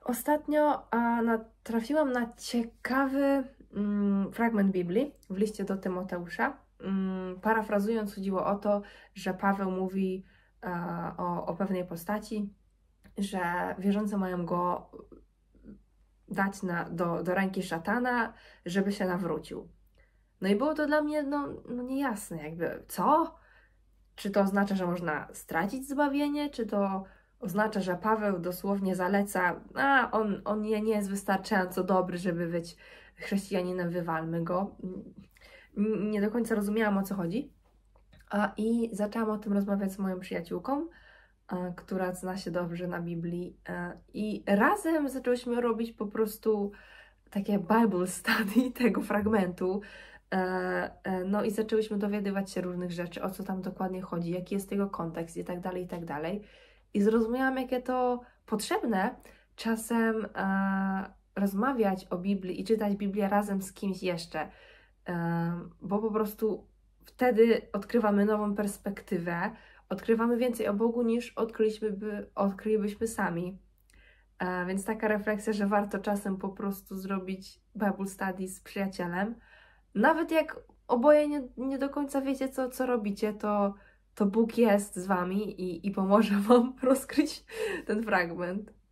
Ostatnio natrafiłam na ciekawy fragment Biblii w liście do Tymoteusza. Parafrazując, chodziło o to, że Paweł mówi o pewnej postaci, że wierzący mają go dać do ręki szatana, żeby się nawrócił. No i było to dla mnie niejasne, jakby co? Czy to oznacza, że można stracić zbawienie? Czy to oznacza, że Paweł dosłownie zaleca, on nie jest wystarczająco dobry, żeby być chrześcijaninem, wywalmy go. Nie do końca rozumiałam, o co chodzi. I zaczęłam o tym rozmawiać z moją przyjaciółką, która zna się dobrze na Biblii. I razem zaczęłyśmy robić po prostu takie Bible study tego fragmentu. No i zaczęłyśmy dowiadywać się różnych rzeczy, o co tam dokładnie chodzi, jaki jest tego kontekst i tak dalej, i tak dalej. I zrozumiałam, jakie to potrzebne czasem rozmawiać o Biblii i czytać Biblię razem z kimś jeszcze, bo po prostu wtedy odkrywamy nową perspektywę, odkrywamy więcej o Bogu niż odkrylibyśmy sami. Więc taka refleksja, że warto czasem po prostu zrobić Bible study z przyjacielem. Nawet jak oboje nie do końca wiecie, co robicie, to Bóg jest z wami i pomoże wam rozkryć ten fragment.